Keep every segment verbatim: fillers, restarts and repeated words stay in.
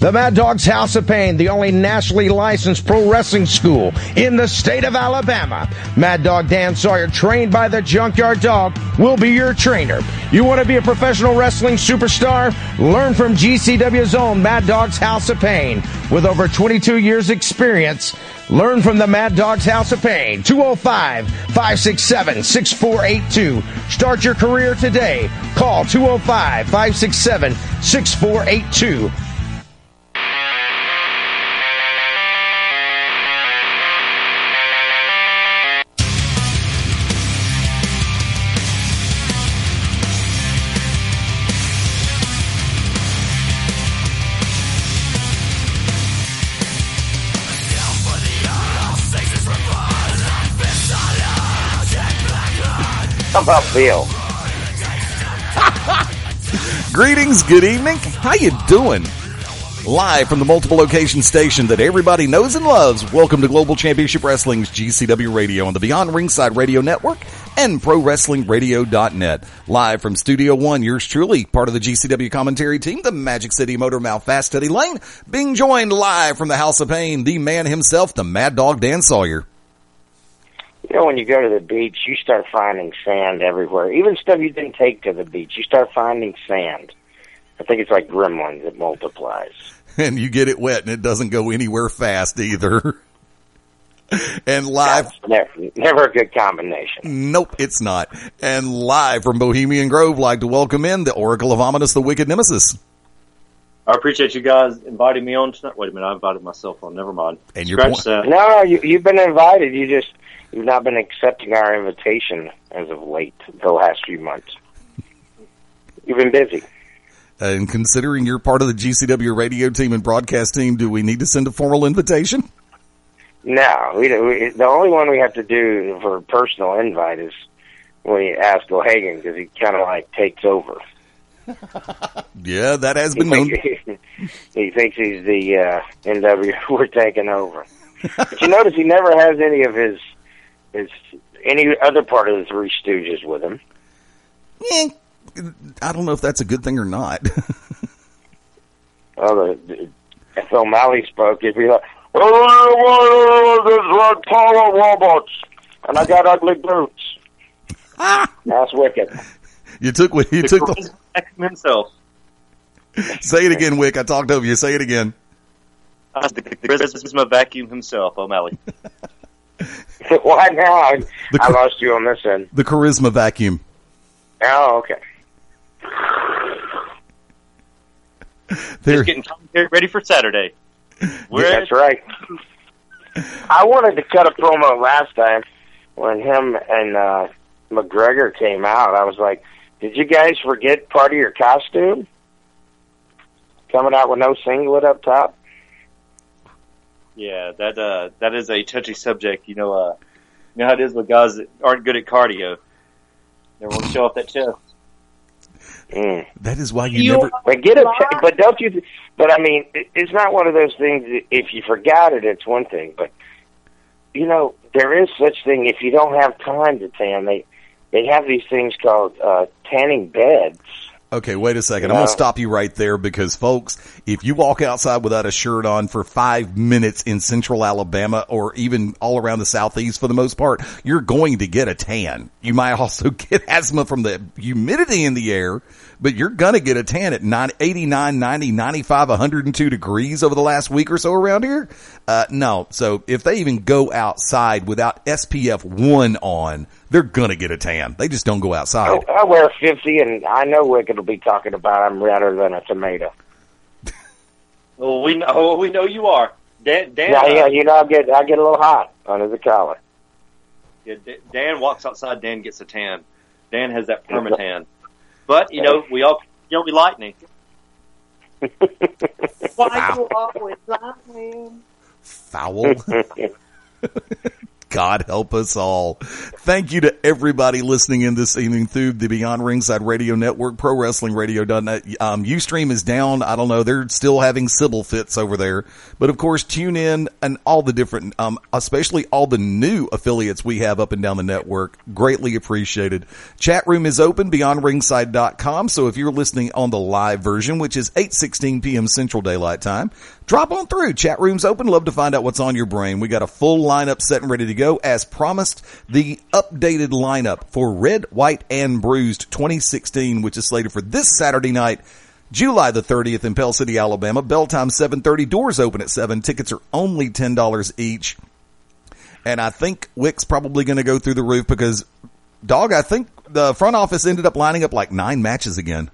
The Mad Dog's House of Pain, the only nationally licensed pro wrestling school in the state of Alabama. Mad Dog Dan Sawyer, trained by the Junkyard Dog, will be your trainer. You want to be a professional wrestling superstar? Learn from G C W's own Mad Dog's House of Pain. With over twenty-two years experience, learn from the Mad Dog's House of Pain. two oh five, five six seven, six four eight two. Start your career today. Call two oh five, five six seven, six four eight two. How about Bill? Greetings, good evening. How you doing? Live from the multiple location station that everybody knows and loves. Welcome to Global Championship Wrestling's G C W Radio on the Beyond Ringside Radio Network and Pro Wrestling Radio dot net. Live from Studio One, yours truly, part of the G C W commentary team, the Magic City Motor Mouth Fast Teddy Lane, being joined live from the House of Pain, the man himself, the Mad Dog Dan Sawyer. You know, when you go to the beach, you start finding sand everywhere. Even stuff you didn't take to the beach, you start finding sand. I think it's like gremlins, it multiplies. And you get it wet, and it doesn't go anywhere fast either. And live... That's never, never a good combination. Nope, it's not. And live from Bohemian Grove, like to welcome in the Oracle of Ominous, the Wicked Nemesis. I appreciate you guys inviting me on tonight. Wait a minute, I invited myself on. Never mind. And you're point- that. No, you, you've been invited. You just... You've not been accepting our invitation as of late, the last few months. You've been busy. And considering you're part of the G C W radio team and broadcast team, do we need to send a formal invitation? No. We, we, the only one we have to do for a personal invite is when we ask O'Hagan, because he kind of like takes over. Yeah, that has been he known. Thinks, he thinks he's the uh, N W. We're taking over. But you notice he never has any of his... Is any other part of the Three Stooges with him? Eh, I don't know if that's a good thing or not. Oh, the, the, if O'Malley spoke, he'd be like, "Oh, there's like taller robots, and I got ugly boots." Ah, that's wicked. You took what you the took the, himself. Say it again, Wick. I talked over you. Say it again. Uh, the, the charisma vacuum himself, O'Malley. Why now? The, I lost you on this end. The charisma vacuum. Oh, okay. Just getting ready for Saturday. We're That's right. I wanted to cut a promo last time when him and uh, McGregor came out. I was like, did you guys forget part of your costume? Coming out with no singlet up top? Yeah, that uh, that is a touchy subject. You know, uh, you know how it is with guys that aren't good at cardio. They want to show off that chest. Mm. That is why you, you never. But get a. But don't you? But I mean, it's not one of those things. If you forgot it, it's one thing. But you know, there is such thing. If you don't have time to tan, they they have these things called uh, tanning beds. Okay, wait a second. I'm going to stop you right there because, folks, if you walk outside without a shirt on for five minutes in central Alabama or even all around the southeast for the most part, you're going to get a tan. You might also get asthma from the humidity in the air, but you're going to get a tan at eighty-nine, ninety, ninety-five, one hundred two degrees over the last week or so around here. Uh, no. So if they even go outside without S P F one on, they're going to get a tan. They just don't go outside. I, I wear fifty, and I know Wicked will be talking about I'm redder than a tomato. Well, we know we know you are. Dan, Dan, yeah, yeah, you know, I get I get a little hot under the collar. Yeah, Dan walks outside. Dan gets a tan. Dan has that permatan. But you know, we all don't be lightning. Why you always lying? Foul. God help us all. Thank you to everybody listening in this evening through the Beyond Ringside Radio Network, Pro Wrestling Radio dot net. Um, Ustream is down. I don't know. They're still having Sybil fits over there. But of course, tune in and all the different, um, especially all the new affiliates we have up and down the network. Greatly appreciated. Chat room is open, beyond ringside dot com. So if you're listening on the live version, which is eight sixteen p.m. Central Daylight Time, drop on through. Chat room's open. Love to find out what's on your brain. We got a full lineup set and ready to go. As promised, the updated lineup for Red, White, and Bruised twenty sixteen, which is slated for this Saturday night, July the thirtieth in Pell City, Alabama. Bell time seven thirty. Doors open at seven. Tickets are only ten dollars each. And I think Wick's probably going to go through the roof because, dog, I think the front office ended up lining up like nine matches again.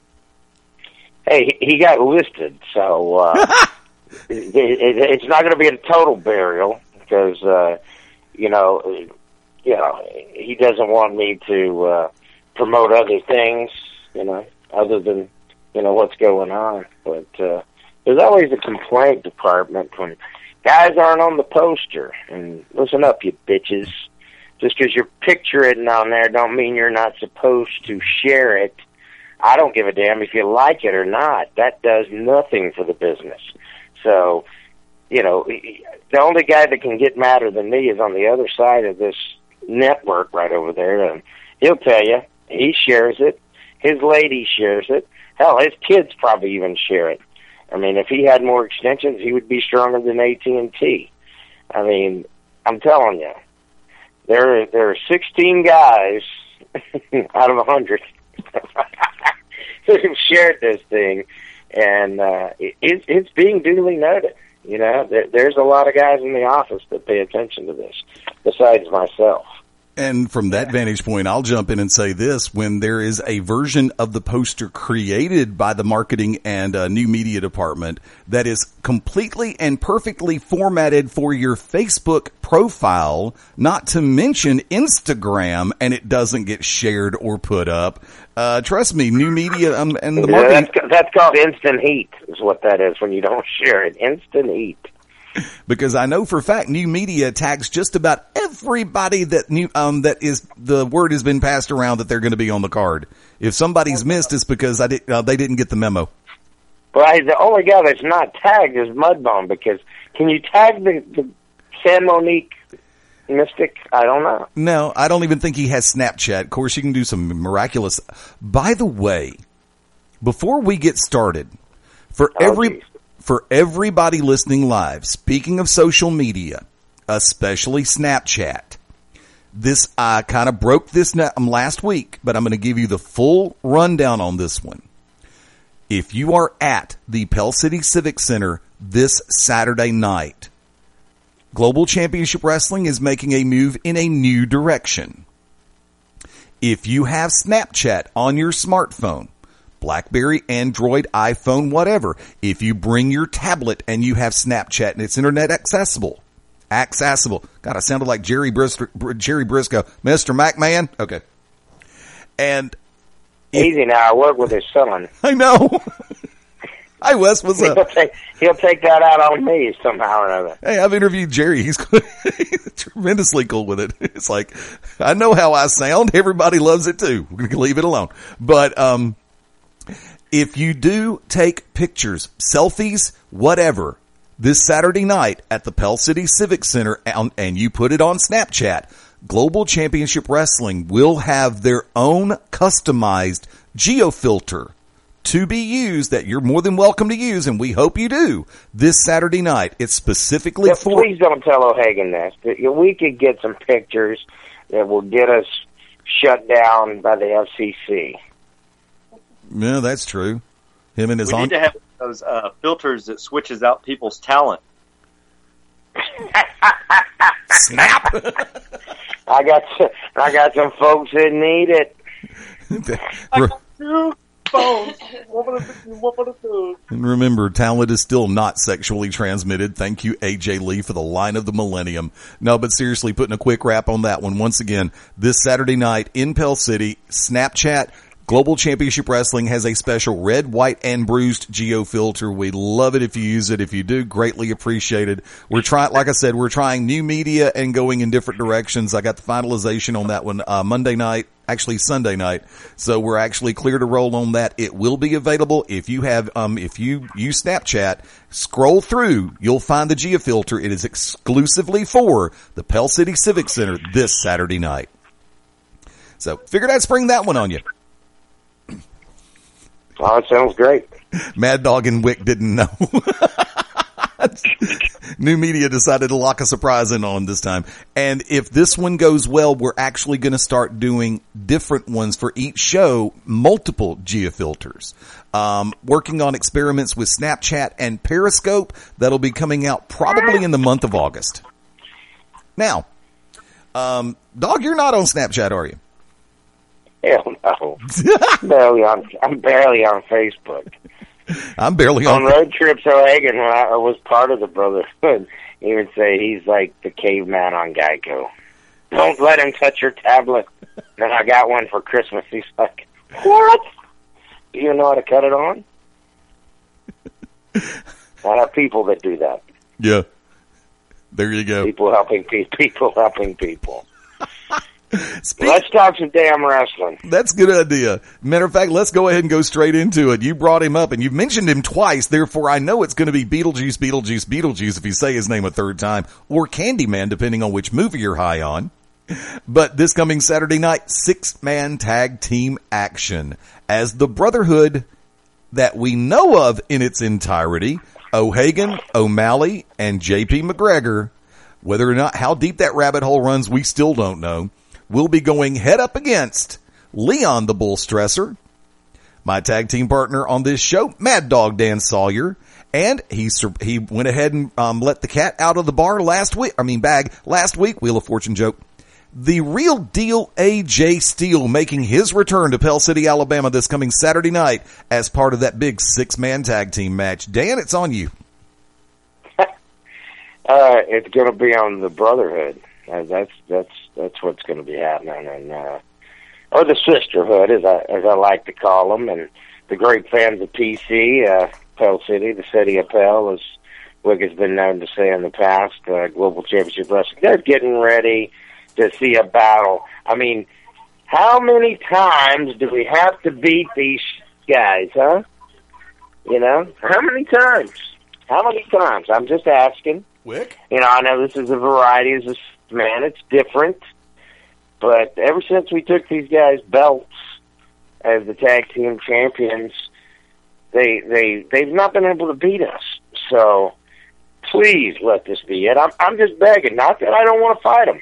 Hey, he got listed, so uh, it, it, it's not going to be a total burial because, uh, you know, you know, he doesn't want me to uh, promote other things, you know, other than, you know, what's going on. But uh, there's always a complaint department when guys aren't on the poster. And listen up, you bitches. Just because you're picturing on there don't mean you're not supposed to share it. I don't give a damn if you like it or not. That does nothing for the business. So, you know, the only guy that can get madder than me is on the other side of this network right over there. And he'll tell you, he shares it. His lady shares it. Hell, his kids probably even share it. I mean, if he had more extensions, he would be stronger than A T and T. I mean, I'm telling you, there, there are sixteen guys out of one hundred who shared this thing, and uh, it, it's being duly noted. You know, there, there's a lot of guys in the office that pay attention to this, besides myself. And from that vantage point, I'll jump in and say this. When there is a version of the poster created by the marketing and uh, new media department that is completely and perfectly formatted for your Facebook profile, not to mention Instagram, and it doesn't get shared or put up, uh, trust me, new media um, and the marketing... Yeah, that's, that's called instant heat, is what that is when you don't share it. Instant heat. Because I know for a fact new media tags just about everybody that new, um, that is, the word has been passed around that they're going to be on the card. If somebody's missed, it's because I did, uh, they didn't get the memo. Well, the only guy that's not tagged is Mudbone, because can you tag the, the San Monique Mystic? I don't know. No, I don't even think he has Snapchat. Of course, you can do some miraculous. By the way, before we get started, for Oh, every, geez. for everybody listening live, speaking of social media, especially Snapchat, this, I kind of broke this um, last week, but I'm going to give you the full rundown on this one. If you are at the Pell City Civic Center this Saturday night, Global Championship Wrestling is making a move in a new direction. If you have Snapchat on your smartphone, BlackBerry, Android, iPhone, whatever, if you bring your tablet and you have Snapchat and it's internet accessible, accessible. God, I sounded like Jerry Briscoe, Jerry Briscoe, Mister McMahon. Okay. And Easy now, I work with his son. I know. Hi, Wes. What's up? He'll take, he'll take that out on me somehow or another. Hey, I've interviewed Jerry. He's, he's tremendously cool with it. It's like, I know how I sound. Everybody loves it too. We're going to leave it alone. But, um, if you do take pictures, selfies, whatever, this Saturday night at the Pell City Civic Center and, and you put it on Snapchat, Global Championship Wrestling will have their own customized geofilter to be used that you're more than welcome to use, and we hope you do, this Saturday night. It's specifically Yeah, for... please don't tell O'Hagan this. We could get some pictures that will get us shut down by the F C C. Yeah, that's true. Him and his We on... need to have those uh, filters that switches out people's talent. Snap! I got some, I got some folks that need it. I got two phones. What would I do? What would I do? And remember, talent is still not sexually transmitted. Thank you, A J Lee, for the line of the millennium. No, but seriously, putting a quick wrap on that one. Once again, this Saturday night in Pell City, Snapchat, Global Championship Wrestling has a special red, white, and bruised Geo filter. We love it if you use it. If you do, greatly appreciated. We're trying, like I said, we're trying new media and going in different directions. I got the finalization on that one uh, Monday night. Actually Sunday night. So we're actually clear to roll on that. It will be available if you have, um, if you use Snapchat, scroll through, you'll find the GeoFilter. It is exclusively for the Pell City Civic Center this Saturday night. So figured I'd spring that one on you. Oh, it sounds great. Mad Dog and Wick didn't know. New media decided to lock a surprise in on this time. And if this one goes well, we're actually going to start doing different ones for each show, multiple GeoFilters. Um, working on experiments with Snapchat and Periscope. That'll be coming out probably in the month of August. Now, um, Dog, you're not on Snapchat, are you? Hell no. barely on, I'm barely on Facebook. I'm barely on, on road trips. O'Hagan, when I was part of the Brotherhood, he would say he's like the caveman on Geico. Don't let him touch your tablet. Then I got one for Christmas. He's like, what? Do you know how to cut it on? I have people that do that. Yeah. There you go. People helping pe- people helping people. Speak- let's talk some damn wrestling. That's a good idea. Matter of fact, let's go ahead and go straight into it. You brought him up, and you've mentioned him twice, therefore I know it's going to be Beetlejuice, Beetlejuice, Beetlejuice if you say his name a third time, or Candyman, depending on which movie you're high on. But this coming Saturday night, six-man tag team action as the Brotherhood that we know of in its entirety, O'Hagan, O'Malley, and J P McGregor. Whether or not how deep that rabbit hole runs, we still don't know. We'll be going head up against Leon the Bull Stresser, my tag team partner on this show, Mad Dog Dan Sawyer, and he he went ahead and um, let the cat out of the bar last week. I mean bag last week. Wheel of Fortune joke. The Real Deal A J Steele making his return to Pell City, Alabama this coming Saturday night as part of that big six-man tag team match. Dan, it's on you. uh, it's going to be on the Brotherhood. Uh, that's that's that's what's going to be happening, and uh, or the Sisterhood, as I as I like to call them, and the great fans of P C, uh, Pell City, the city of Pell, as Wick has been known to say in the past, uh, Global Championship Wrestling. They're getting ready to see a battle. I mean, how many times do we have to beat these guys, huh? You know, how many times? How many times? I'm just asking. Wick? You know, I know this is a variety as a man, it's different, but ever since we took these guys' belts as the tag team champions, they they they've not been able to beat us. So please let this be it. I'm I'm just begging. Not that I don't want to fight them,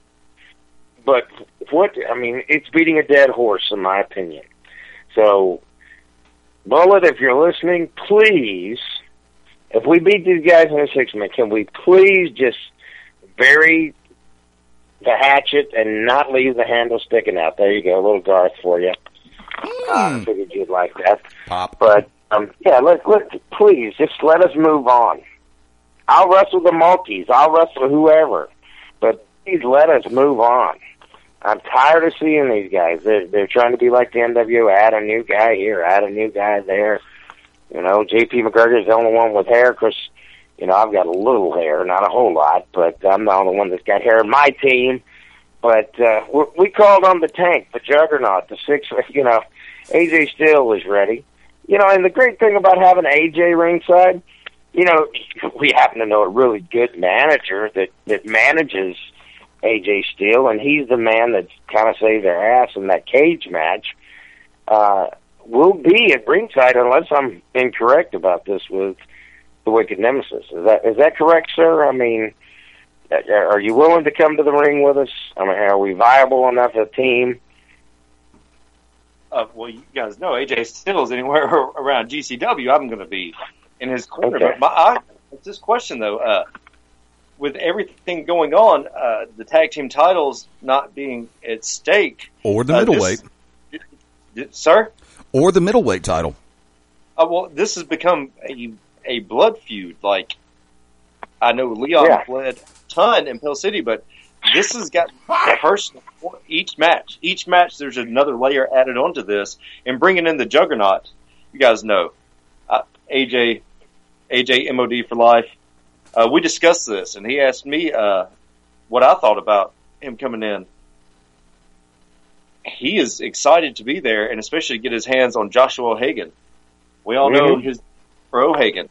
but what I mean, it's beating a dead horse in my opinion. So, Bullet, if you're listening, please, if we beat these guys in a six-man, can we please just bury the hatchet and not leave the handle sticking out? There you go, a little Garth for you. Mm. Uh, I figured you'd like that. Pop. But, um, yeah, let, let, please, just let us move on. I'll wrestle the monkeys. I'll wrestle whoever. But please let us move on. I'm tired of seeing these guys. They're, they're trying to be like the N W O, add a new guy here, add a new guy there. You know, J P McGregor's the only one with hair because, you know, I've got a little hair, not a whole lot, but I'm the only one that's got hair in my team. But uh, we, we called on the Tank, the Juggernaut, the six, you know, A J Steele was ready. You know, and the great thing about having A J ringside, you know, we happen to know a really good manager that, that manages A J Steele, and he's the man that's kind of saved their ass in that cage match. Uh, we'll be at ringside unless I'm incorrect about this with the Wicked Nemesis. Is that is that correct, sir? I mean, are you willing to come to the ring with us? I mean, are we viable enough as a team? Uh, well, you guys know A J Steele's anywhere around G C W, I'm going to be in his corner. Okay. But my, I, this question, though, uh, with everything going on, uh, the tag team titles not being at stake. Or the uh, middleweight. This, this, sir? Or the middleweight title. Uh, well, this has become a, a blood feud. Like, I know Leon yeah. bled a ton in Pell City, but this has got personal. Each match, each match, there's another layer added onto this, and bringing in the Juggernaut. You guys know, uh, A J, A J M O D for life. Uh, we discussed this, and he asked me uh, what I thought about him coming in. He is excited to be there, and especially get his hands on Joshua O'Hagan. We all know mm-hmm. his for O'Hagan.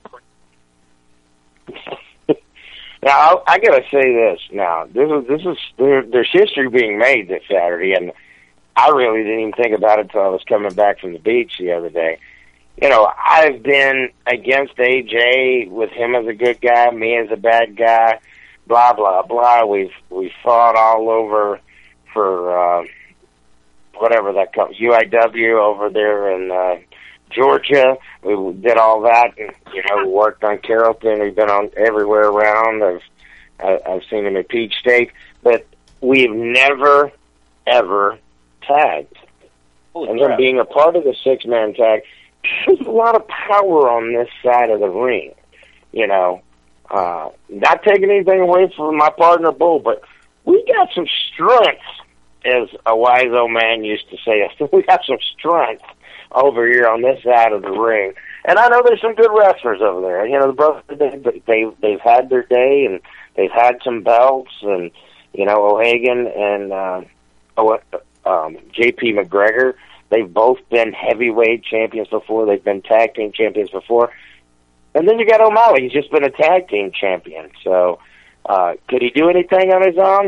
Now I, I gotta say this. Now this is this is there, there's history being made this Saturday, and I really didn't even think about it until I was coming back from the beach the other day. You know, I've been against A J with him as a good guy, me as a bad guy, blah blah blah. We've we fought all over for uh, whatever that comes U I W over there in uh, Georgia. We did all that, and you know, we worked on Carrollton. We've been on everywhere around. I've I've seen him at Peach State, but we've never ever tagged. Holy and crap. then being a part of the six man tag, there's a lot of power on this side of the ring. You know, uh, not taking anything away from my partner Bull, but we got some strength, as a wise old man used to say. We got some strength over here on this side of the ring. And I know there's some good wrestlers over there. You know, the brothers, they, they, they've had their day, and they've had some belts, and, you know, O'Hagan and uh, oh, um, J P McGregor, they've both been heavyweight champions before. They've been tag team champions before. And then you got O'Malley. He's just been a tag team champion. So uh, could he do anything on his own?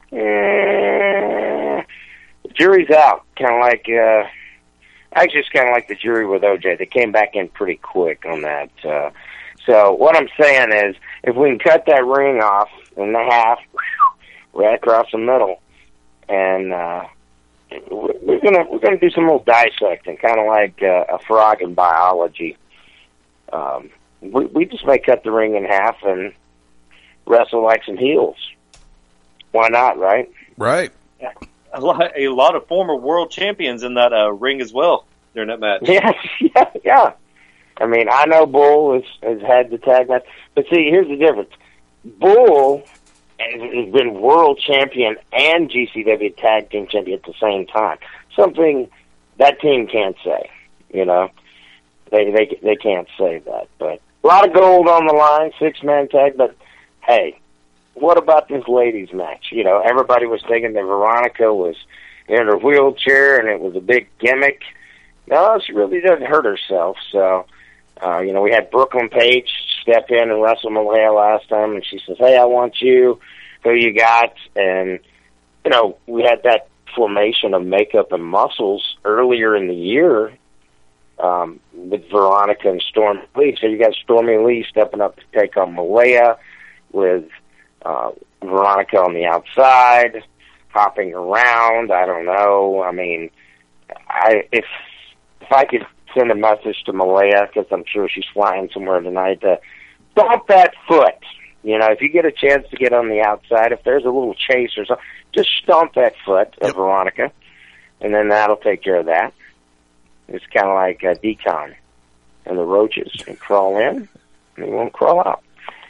Eh, the jury's out. Kind of like... Uh, Actually, it's kind of like the jury with O J. They came back in pretty quick on that. Uh, so what I'm saying is, if we can cut that ring off in the half, right across the middle, and uh, we're gonna we're gonna do some little dissecting, kind of like uh, a frog in biology. Um, we, we just may cut the ring in half and wrestle like some heels. Why not, right? Right. Yeah. A lot, a lot of former world champions in that uh, ring as well during that match. Yeah, yeah, yeah. I mean, I know Bull has, has had the tag match, but see, here's the difference. Bull has, has been world champion and G C W tag team champion at the same time. Something that team can't say. You know, they they they can't say that. But a lot of gold on the line, six man tag. But hey, what about this ladies match? You know, everybody was thinking that Veronica was in her wheelchair and it was a big gimmick. No, she really didn't hurt herself. So, uh, you know, we had Brooklyn Page step in and wrestle Malaya last time, and she says, hey, I want you. Who you got? And, you know, we had that formation of makeup and muscles earlier in the year um, with Veronica and Stormy Lee. So you got Stormy Lee stepping up to take on Malaya with Uh, Veronica on the outside, hopping around. I don't know. I mean, I if if I could send a message to Malaya, because I'm sure she's flying somewhere tonight, to stomp that foot. You know, if you get a chance to get on the outside, if there's a little chase or something, just stomp that foot of yep. Veronica, and then that'll take care of that. It's kind of like uh, decon and the roaches. They crawl in, and they won't crawl out.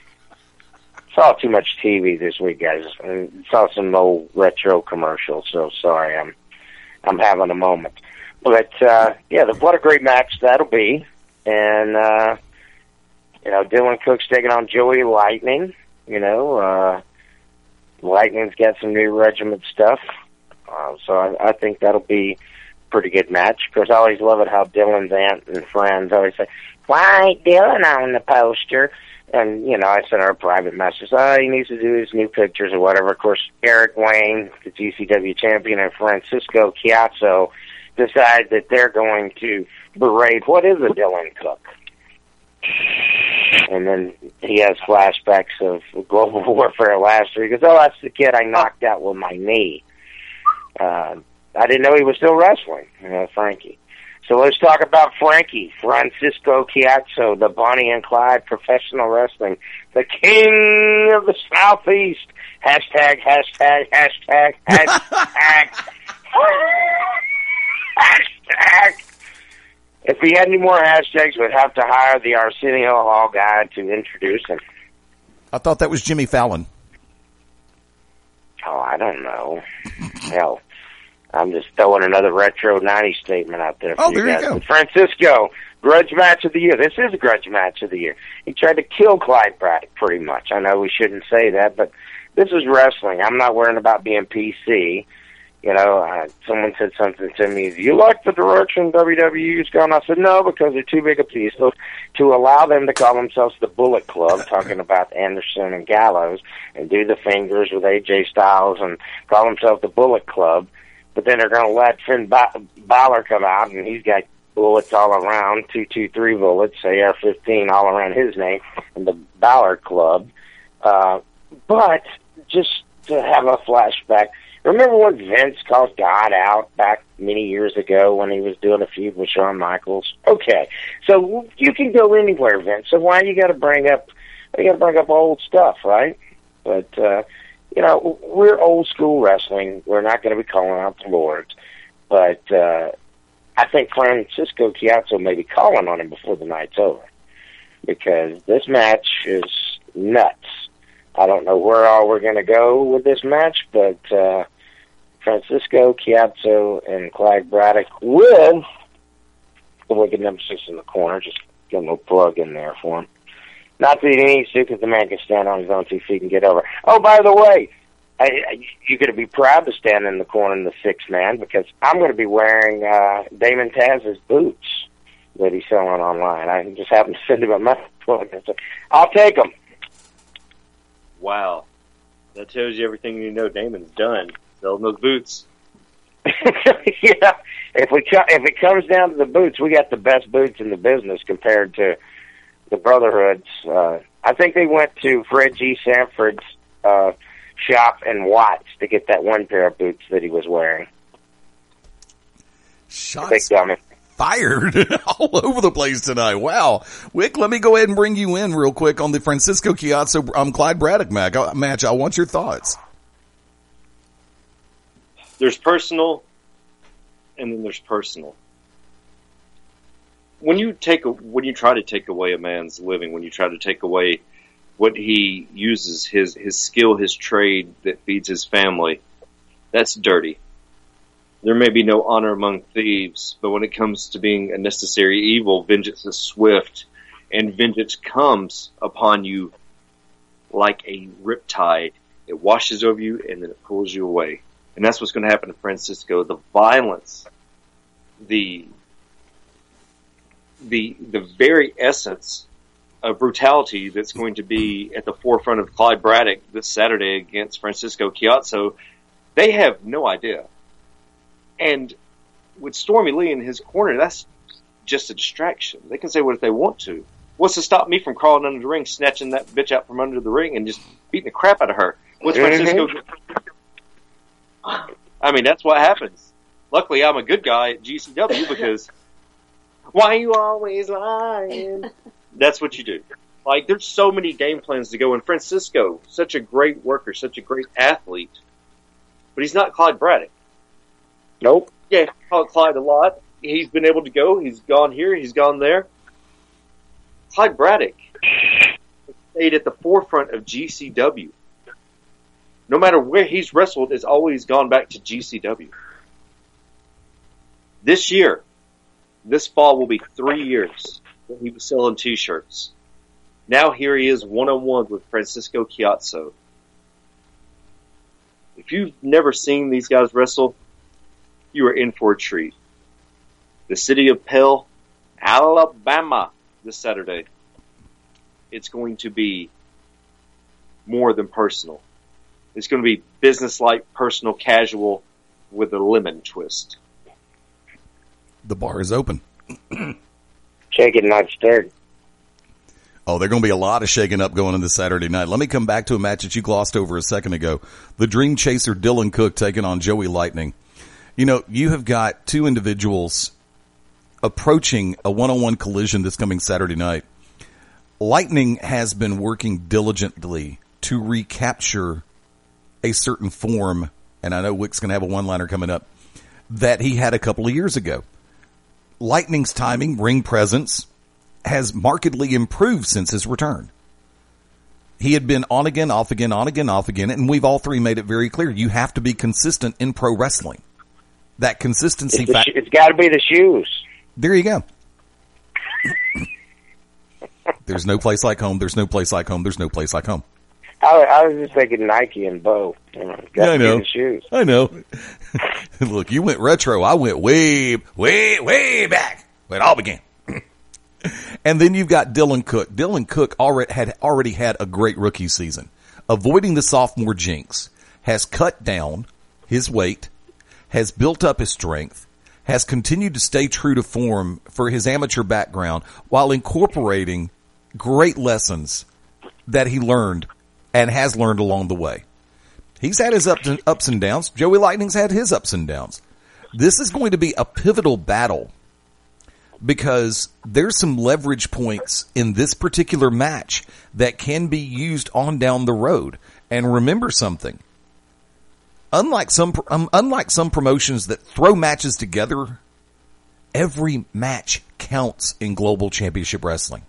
Saw too much T V this week, guys. I saw some old retro commercials, so sorry, I'm I'm having a moment. But uh, yeah, the, what a great match that'll be, and uh, you know, Dylan Cook's taking on Joey Lightning. You know, uh, Lightning's got some new regiment stuff, uh, so I, I think that'll be a pretty good match. Of course, I always love it how Dylan's aunt and friends always say, "Why ain't Dylan on the poster?" And, you know, I sent her a private message. Oh, he needs to do his new pictures or whatever. Of course, Eric Wayne, the G C W champion, and Francisco Chiazzo decide that they're going to berate, what is a Dylan Cook? And then he has flashbacks of Global Warfare last year. He goes, oh, that's the kid I knocked out with my knee. Uh, I didn't know he was still wrestling, you know, Frankie. So let's talk about Frankie, Francisco Chiazzo, the Bonnie and Clyde professional wrestling, the king of the Southeast. Hashtag, hashtag, hashtag, hashtag, hashtag. If we had any more hashtags, we'd have to hire the Arsenio Hall guy to introduce him. I thought that was Jimmy Fallon. Oh, I don't know. Hell, I'm just throwing another retro nineties statement out there for oh, you there guys. you go. But Francisco, grudge match of the year. This is a grudge match of the year. He tried to kill Clyde Braddock pretty much. I know we shouldn't say that, but this is wrestling. I'm not worrying about being P C. You know, uh, someone said something to me, do you like the direction W W E's gone? I said, no, because they're too big a piece. So to allow them to call themselves the Bullet Club, talking about Anderson and Gallows, and do the fingers with A J Styles and call themselves the Bullet Club, but then they're going to let Finn ba- Balor come out, and he's got bullets all around, two two three bullets, A R fifteen all around his name, and the Balor Club. Uh, but just to have a flashback, remember when Vince called God out back many years ago when he was doing a feud with Shawn Michaels? Okay, so you can go anywhere, Vince. So why you got to bring up? You got to bring up old stuff, right? But uh, you know, we're old school wrestling. We're not going to be calling out the Lords, but uh, I think Francisco Chiazzo may be calling on him before the night's over, because this match is nuts. I don't know where all we're going to go with this match, but uh, Francisco Chiazzo and Clyde Braddock with the Wicked Number Six in the corner. Just get a little plug in there for him. Not that he needs to, because the man can stand on his own two feet and get over. Oh, by the way, I, I, you're going to be proud to stand in the corner in the sixth man, because I'm going to be wearing uh, Damon Taz's boots that he's selling online. I just happened to send him a message. I'll take them. Wow. That tells you everything you know Damon's done. Selling those boots. Yeah. If we co- if it comes down to the boots, we got the best boots in the business compared to the Brotherhoods. Uh, I think they went to Fred G. Sanford's uh, shop in Watts to get that one pair of boots that he was wearing. Shots fired all over the place tonight. Wow. Wick, let me go ahead and bring you in real quick on the Francisco Chiazzo um, Clyde Braddock match. I want your thoughts. There's personal, and then there's personal. When you take a, when you try to take away a man's living, when you try to take away what he uses, his his skill, his trade that feeds his family, that's dirty. There may be no honor among thieves, but when it comes to being a necessary evil, vengeance is swift, and vengeance comes upon you like a riptide. It washes over you, and then it pulls you away. And that's what's going to happen to Francisco. The violence, the the the very essence of brutality that's going to be at the forefront of Clyde Braddock this Saturday against Francisco Chiazzo, they have no idea. And with Stormy Lee in his corner, that's just a distraction. They can say what they want to. What's to stop me from crawling under the ring, snatching that bitch out from under the ring, and just beating the crap out of her? What's Francisco? I mean, that's what happens. Luckily, I'm a good guy at G C W, because why you always lying? That's what you do. Like, there's so many game plans to go. And Francisco, such a great worker, such a great athlete, but he's not Clyde Braddock. Nope. Yeah, I call Clyde a lot. He's been able to go. He's gone here. He's gone there. Clyde Braddock stayed at the forefront of G C W. No matter where he's wrestled, it's always gone back to G C W. This year, this fall will be three years that he was selling T-shirts. Now here he is one-on-one with Francisco Chiazzo. If you've never seen these guys wrestle, you are in for a treat. The city of Pell, Alabama, this Saturday. It's going to be more than personal. It's going to be business-like, personal, casual, with a lemon twist. The bar is open. Shaking, not stirred. Oh, there's going to be a lot of shaking up going into Saturday night. Let me come back to a match that you glossed over a second ago. The Dream Chaser Dylan Cook taking on Joey Lightning. You know, you have got two individuals approaching a one-on-one collision this coming Saturday night. Lightning has been working diligently to recapture a certain form, and I know Wick's going to have a one-liner coming up, that he had a couple of years ago. Lightning's timing, ring presence, has markedly improved since his return. He had been on again, off again, on again, off again, and we've all three made it very clear. You have to be consistent in pro wrestling. That consistency It's, fact. sh- it's got to be the shoes. There you go. There's no place like home. There's no place like home. There's no place like home. I, I was just thinking Nike and Bo. You know, got Yeah, I to know. be the shoes. I know. Look, you went retro. I went way, way, way back when it all began. And then you've got Dylan Cook. Dylan Cook already had already had a great rookie season, avoiding the sophomore jinx. Has cut down his weight, has built up his strength, has continued to stay true to form for his amateur background while incorporating great lessons that he learned and has learned along the way. He's had his ups and, ups and downs. Joey Lightning's had his ups and downs. This is going to be a pivotal battle because there's some leverage points in this particular match that can be used on down the road. And remember something. Unlike some, um, unlike some promotions that throw matches together, every match counts in Global Championship Wrestling.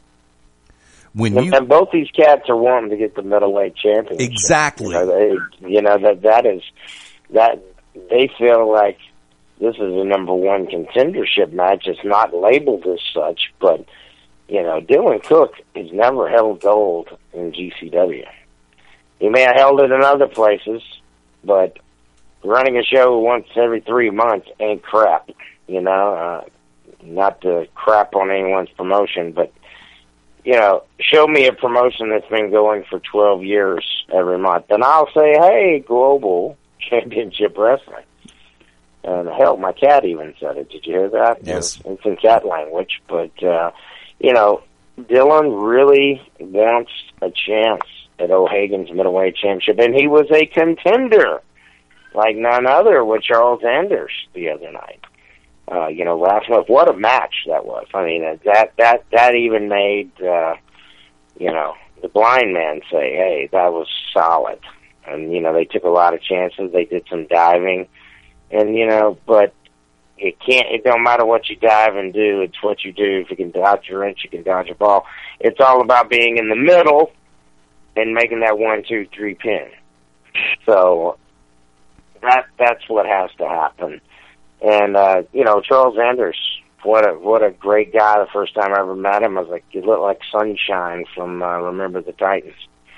When you, And both these cats are wanting to get the middleweight championship. Exactly. You know, they, you know that that is that they feel like this is a number one contendership match. It's not labeled as such, but you know, Dylan Cook has never held gold in G C W. He may have held it in other places, but running a show once every three months ain't crap. You know, uh, not to crap on anyone's promotion, but you know, show me a promotion that's been going for twelve years every month, and I'll say, hey, Global Championship Wrestling. And hell, my cat even said it. Did you hear that? Yes. It's in cat language, but, uh, you know, Dylan really wants a chance at O'Hagan's middleweight championship, and he was a contender like none other with Charles Anders the other night. Uh, you know, last month, what a match that was. I mean, that, that, that even made, uh, you know, the blind man say, hey, that was solid. And, you know, they took a lot of chances. They did some diving. And, you know, but it can't, it don't matter what you dive and do. It's what you do. If you can dodge your wrench, you can dodge a ball. It's all about being in the middle and making that one, two, three pin. So that, that's what has to happen. And, uh, you know, Charles Anders, what a, what a great guy. The first time I ever met him, I was like, he looked like Sunshine from, uh, Remember the Titans.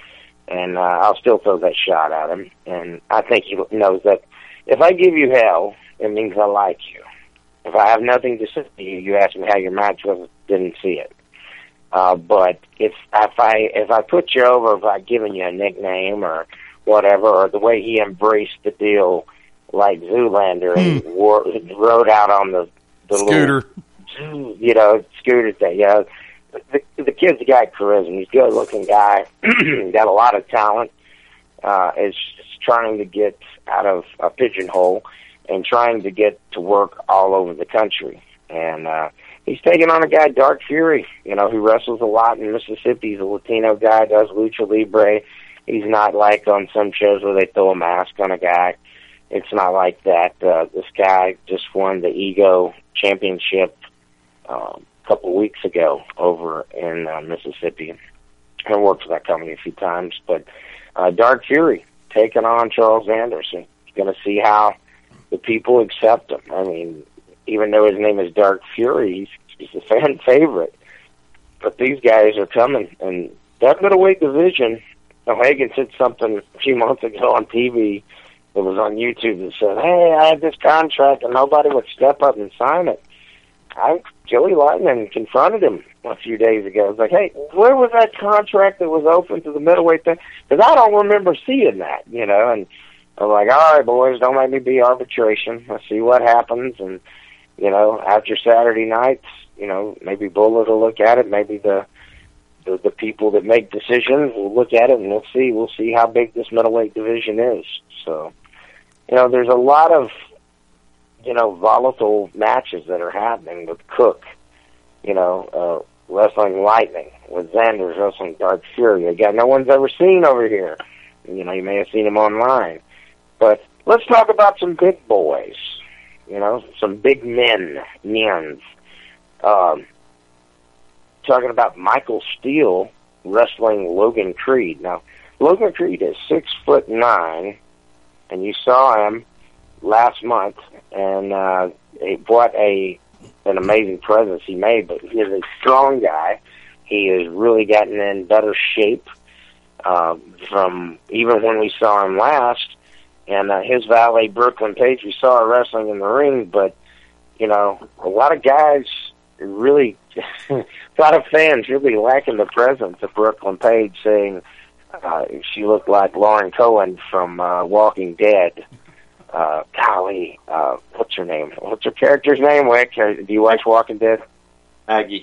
And, uh, I'll still throw that shot at him. And I think he knows that if I give you hell, it means I like you. If I have nothing to say to you, you ask me how your match was, didn't see it. Uh, but if, if I, if I put you over by giving you a nickname or whatever, or the way he embraced the deal, like Zoolander, and Hmm. wore, rode out on the, the Scooter. little, you know, scooter thing. You know, the, the kid's got charisma. He's a good-looking guy. Got a lot of talent. Uh, is trying to get out of a pigeonhole and trying to get to work all over the country. And uh, he's taking on a guy, Dark Fury, you know, who wrestles a lot in Mississippi. He's a Latino guy, does lucha libre. He's not like on some shows where they throw a mask on a guy. It's not like that. Uh, this guy just won the Ego Championship um, a couple of weeks ago over in uh, Mississippi. I worked for that company a few times, but uh, Dark Fury taking on Charles Anderson. He's going to see how the people accept him. I mean, even though his name is Dark Fury, he's, he's a fan favorite. But these guys are coming, and that middleweight division, O'Hagan said something a few months ago on T V that was on YouTube that said, hey, I had this contract and nobody would step up and sign it. I, Joey Lightning confronted him a few days ago. I was like, hey, where was that contract that was open to the middleweight thing? Because I don't remember seeing that, you know. And I'm like, all right, boys, don't make me be arbitration. Let's see what happens. And, you know, after Saturday nights, you know, maybe Bullet will look at it. Maybe the, the the people that make decisions will look at it, and we'll see. We'll see how big this middleweight division is. So, you know, there's a lot of, you know, volatile matches that are happening with Cook, you know, uh, wrestling Lightning, with Xander's wrestling Dark Fury, a guy no one's ever seen over here. You know, you may have seen him online. But let's talk about some big boys, you know, some big men, men's. Um, talking about Michael Steele wrestling Logan Creed. Now, Logan Creed is six foot nine, and you saw him last month, and uh, what a an amazing presence he made. But he is a strong guy. He has really gotten in better shape uh, from even when we saw him last. And uh, his valet, Brooklyn Page, we saw her wrestling in the ring, but, you know, a lot of guys really, a lot of fans really lacking the presence of Brooklyn Page, saying uh, she looked like Lauren Cohen from uh, Walking Dead. Uh, golly, uh, what's her name? What's her character's name, Wick? Do you watch Walking Dead? Maggie.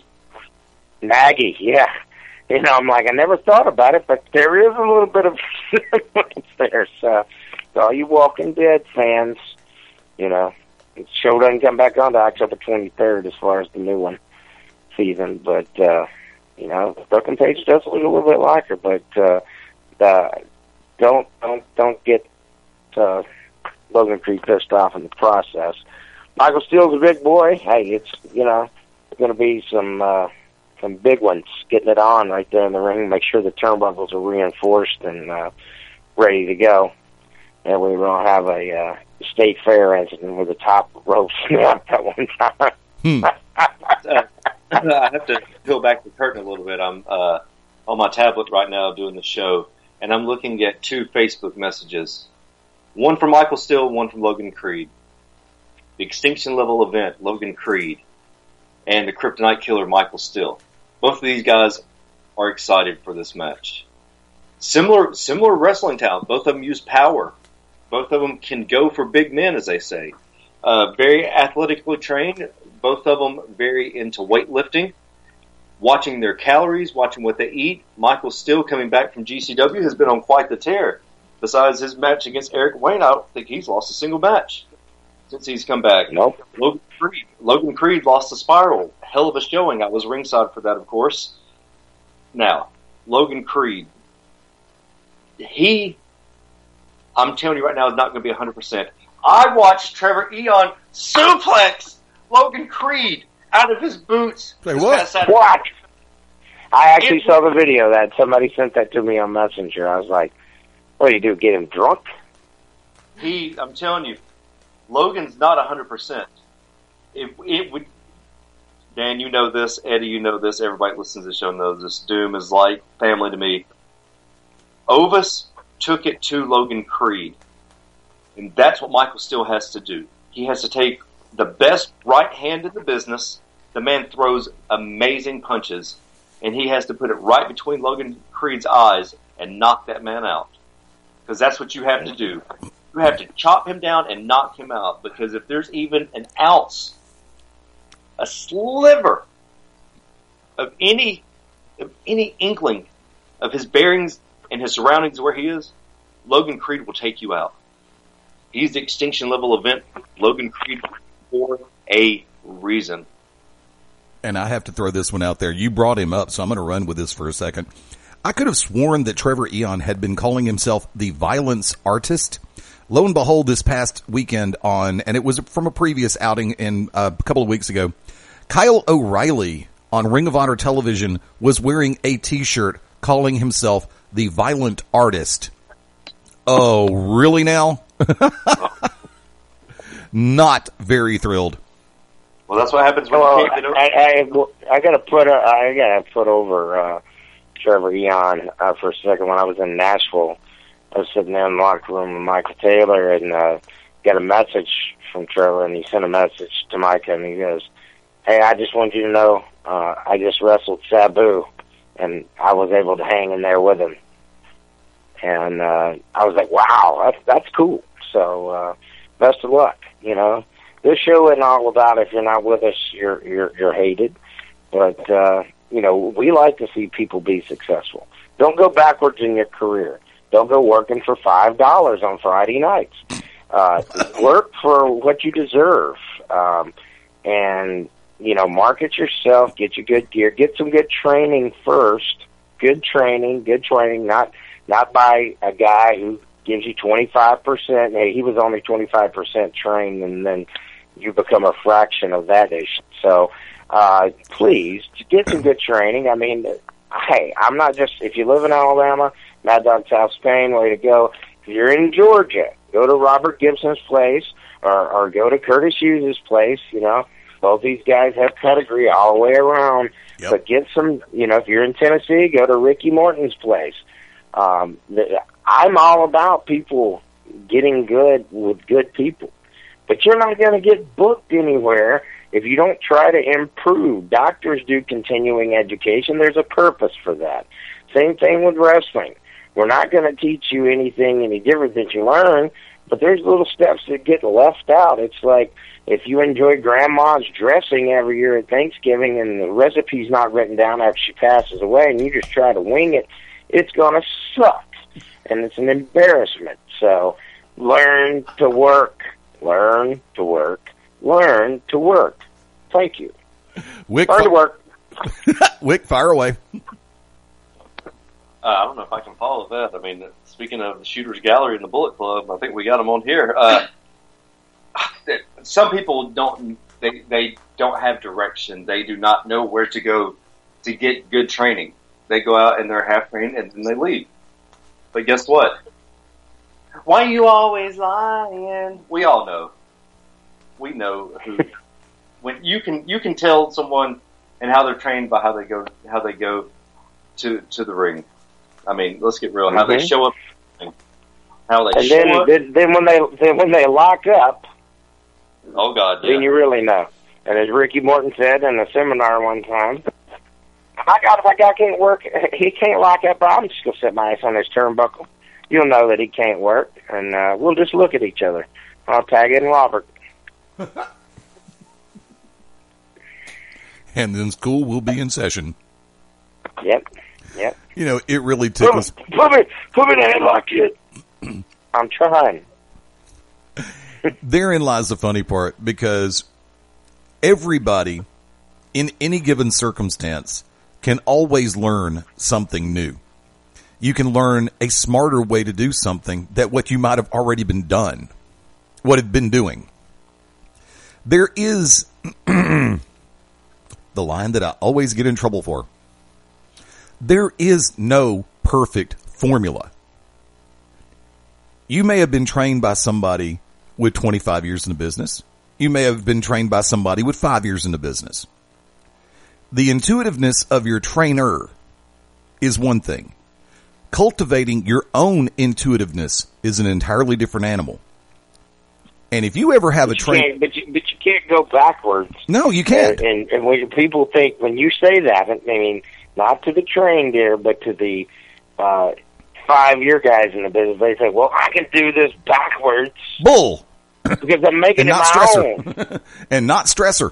Maggie, yeah. You know, I'm like, I never thought about it, but there is a little bit of resemblance there. So, so all you Walking Dead fans, you know, the show doesn't come back on to October twenty-third as far as the new one season, but, uh, you know, Brooklyn Page does look a little bit like her, but, uh, uh don't, don't, don't get, uh, Logan Creed pissed off in the process. Michael Steele's a big boy. Hey, it's, you know, going to be some, uh, some big ones getting it on right there in the ring. Make sure the turnbuckles are reinforced and, uh, ready to go. And we will have a, uh, state fair incident with the top rope snapped at one time. Hmm. uh, I have to peel back the curtain a little bit. I'm, uh, on my tablet right now doing the show, and I'm looking at two Facebook messages. One from Michael Steele, one from Logan Creed. The Extinction Level event, Logan Creed, and the Kryptonite Killer, Michael Steele. Both of these guys are excited for this match. Similar, similar wrestling talent. Both of them use power. Both of them can go for big men, as they say. Uh, very athletically trained. Both of them very into weightlifting. Watching their calories, watching what they eat. Michael Steele, coming back from G C W, has been on quite the tear. Besides his match against Eric Wayne, I don't think he's lost a single match since he's come back. Nope. Logan Creed. Logan Creed lost the Spiral. Hell of a showing. I was ringside for that, of course. Now, Logan Creed. He, I'm telling you right now, is not going to be one hundred percent. I watched Trevor Eon suplex Logan Creed out of his boots. Say what? What? I actually it, saw the video that somebody sent that to me on Messenger. I was like, what do you do, get him drunk? He, I'm telling you, Logan's not one hundred percent. It, it would, Dan, you know this. Eddie, you know this. Everybody that listens to the show knows this. Doom is like family to me. Ovis took it to Logan Creed. And that's what Michael Steele has to do. He has to take the best right hand in the business. The man throws amazing punches. And he has to put it right between Logan Creed's eyes and knock that man out. Because that's what you have to do. You have to chop him down and knock him out. Because if there's even an ounce, a sliver of any of any inkling of his bearings and his surroundings where he is, Logan Creed will take you out. He's the Extinction Level event. Logan Creed for a reason. And I have to throw this one out there. You brought him up, so I'm going to run with this for a second. I could have sworn that Trevor Eon had been calling himself the violence artist. Lo and behold, this past weekend on, and it was from a previous outing in uh, a couple of weeks ago, Kyle O'Reilly on Ring of Honor television was wearing a t-shirt calling himself the violent artist. Oh, really now? Not very thrilled. Well, that's what happens when well, you can't get over. I, I, I gotta put, uh, I gotta put over, uh, Trevor Eon, uh, for a second. When I was in Nashville, I was sitting there in the locker room with Michael Taylor and, uh, got a message from Trevor, and he sent a message to Micah, and he goes, hey, I just want you to know, uh, I just wrestled Sabu, and I was able to hang in there with him. And, uh, I was like, wow, that's, that's cool. So, uh, best of luck, you know. This show isn't all about if you're not with us, you're, you're, you're hated. But, uh, you know, we like to see people be successful. Don't go backwards in your career. Don't go working for five dollars on Friday nights. Uh, work for what you deserve. Um, and, you know, market yourself, get your good gear, get some good training first. Good training, good training, not, not by a guy who gives you twenty-five percent. Hey, he was only twenty-five percent trained, and then you become a fraction of that. So, uh, please, get some good training. I mean, hey, I'm not just, if you live in Alabama, Mad Dog South Spain, way to go. If you're in Georgia, go to Robert Gibson's place or, or go to Curtis Hughes' place, you know. Both these guys have pedigree all the way around. Yep. But get some, you know, if you're in Tennessee, go to Ricky Morton's place. Um, the, I'm all about people getting good with good people. But you're not going to get booked anywhere if you don't try to improve. Doctors do continuing education. There's a purpose for that. Same thing with wrestling. We're not going to teach you anything any different than you learn, but there's little steps that get left out. It's like if you enjoy grandma's dressing every year at Thanksgiving and the recipe's not written down after she passes away and you just try to wing it, it's going to suck, and it's an embarrassment. So learn to work. Learn to work. Learn to work. Thank you. Wick, learn to work. Wick, fire away. Uh, I don't know if I can follow that. I mean, speaking of the Shooters Gallery and the Bullet Club, I think we got them on here. Uh, some people don't, they, they don't have direction. They do not know where to go to get good training. They go out and they're half trained and then they leave. But guess what? Why you always lying? We all know. We know who. When you can, you can tell someone and how they're trained by how they go, how they go to to the ring. I mean, let's get real. How mm-hmm. they show up, how they and show then, up. Then, then when they then when they lock up, oh God, yeah. then you really know. And as Ricky Morton said in a seminar one time, "My God, if that guy can't work, he can't lock up. I'm just gonna set my ass on his turnbuckle. You'll know that he can't work, and uh, we'll just look at each other. I'll tag in Robert." And then school will be in session. Yep, yep. You know, it really tickles. Put, put me, put me in the headlock, kid. I'm trying. Therein lies the funny part, because everybody in any given circumstance can always learn something new. You can learn a smarter way to do something that what you might have already been done, what have been doing. There is the line that I always get in trouble for. There is no perfect formula. You may have been trained by somebody with twenty-five years in the business. You may have been trained by somebody with five years in the business. The intuitiveness of your trainer is one thing. Cultivating your own intuitiveness is an entirely different animal. And if you ever have but a train, but you, but you can't go backwards. No, you can't. And, and, and when people think, when you say that, I mean, not to the trained ear, but to the uh, five-year guys in the business, they say, "Well, I can do this backwards." Bull. Because I'm making and it not my stressor. own. And not stressor.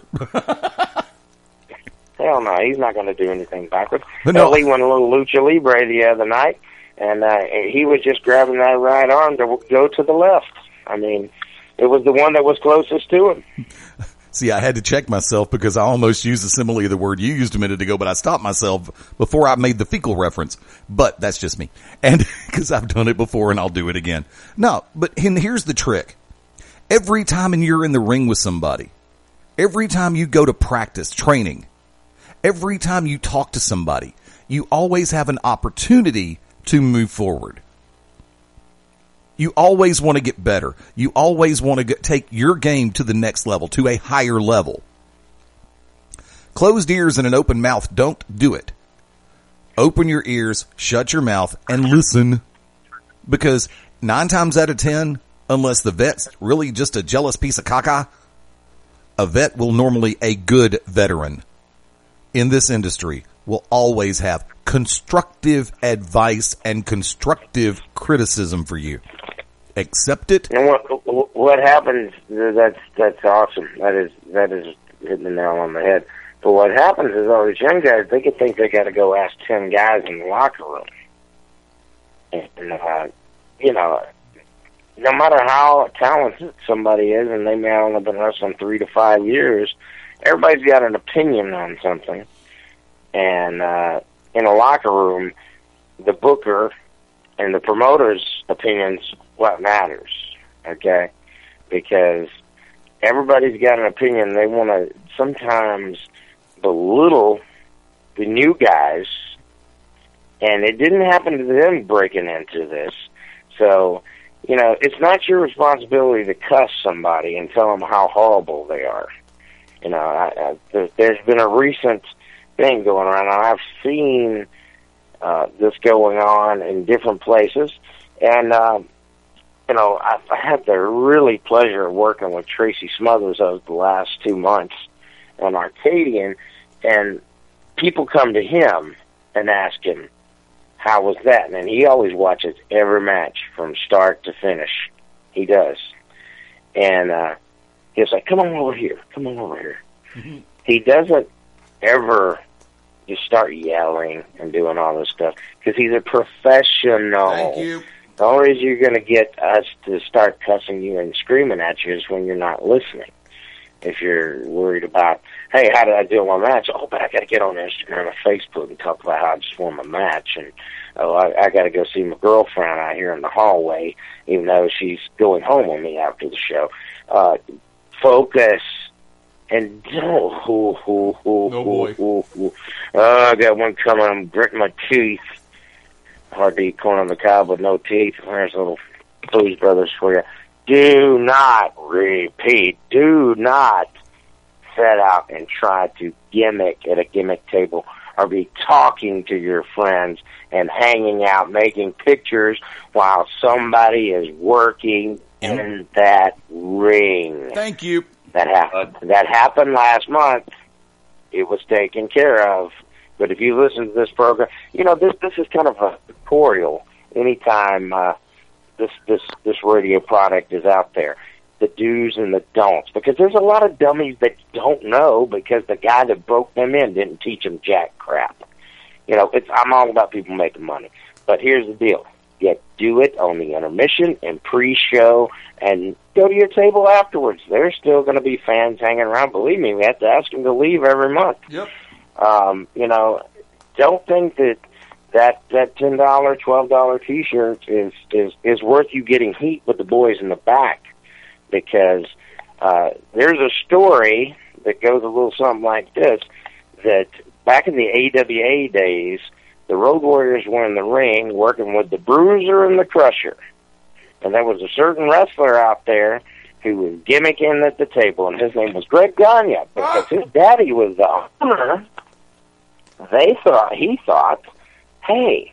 Hell no, he's not going to do anything backwards. But no. He went a little lucha libre the other night, and uh, he was just grabbing that right arm to go to the left. I mean, it was the one that was closest to him. See, I had to check myself because I almost used the simile of the word you used a minute ago, but I stopped myself before I made the fecal reference. But that's just me. And because I've done it before and I'll do it again. No, but and here's the trick. Every time you're in the ring with somebody, every time you go to practice, training, every time you talk to somebody, you always have an opportunity to move forward. You always want to get better. You always want to get, take your game to the next level, to a higher level. Closed ears and an open mouth don't do it. Open your ears, shut your mouth, and listen. Because nine times out of ten, unless the vet's really just a jealous piece of caca, a vet will normally, a good veteran in this industry, will always have constructive advice and constructive criticism for you. Accept it. And what what happens? That's that's awesome. That is that is hitting the nail on the head. But what happens is all these young guys, they could think they got to go ask ten guys in the locker room, and uh, you know, no matter how talented somebody is, and they may have only been wrestling three to five years, everybody's got an opinion on something, and uh, in a locker room, the booker and the promoter's opinions what matters, okay? Because everybody's got an opinion. They want to sometimes belittle the new guys And it didn't happen to them breaking into this. So, you know, it's not your responsibility to cuss somebody and tell them how horrible they are. You know, I, I, there's been a recent thing going around, and I've seen uh, this going on in different places. And, uh, you know, I, I had the really pleasure of working with Tracy Smothers over the last two months on Arcadian, and people come to him and ask him, how was that? And he always watches every match from start to finish. He does. And uh, he's like, come on over here. Come on over here. Mm-hmm. He doesn't ever just start yelling and doing all this stuff because he's a professional. Thank you. The only reason you're going to get us to start cussing you and screaming at you is when you're not listening. If you're worried about, hey, how did I do on my match? Oh, but I got to get on Instagram or Facebook and talk about how I just won my match. And, oh, I, I got to go see my girlfriend out here in the hallway, even though she's going home with me after the show. Uh, focus. And don't, oh, oh, oh, no boy. Oh, oh, oh. oh, I got one coming. I'm gritting my teeth. Hard to eat corn on the cob with no teeth. There's a little Blues Brothers for you. Do not repeat. Do not set out and try to gimmick at a gimmick table or be talking to your friends and hanging out, making pictures while somebody is working in that ring. Thank you. That happened. That happened last month. It was taken care of. But if you listen to this program, you know, this this is kind of a tutorial anytime uh, this this this radio product is out there. The do's and the don'ts. Because there's a lot of dummies that don't know because the guy that broke them in didn't teach them jack crap. You know, it's I'm all about people making money. But here's the deal. You do it on the intermission and pre-show and go to your table afterwards. There's still going to be fans hanging around. Believe me, we have to ask them to leave every month. Yep. Um, you know, don't think that that that ten dollar, twelve dollar T-shirt is is is worth you getting heat with the boys in the back, because uh, there's a story that goes a little something like this: that back in the A W A days, the Road Warriors were in the ring working with the Bruiser and the Crusher, and there was a certain wrestler out there who was gimmicking at the table, and his name was Greg Gagne, because his daddy was the owner. They thought, he thought, hey,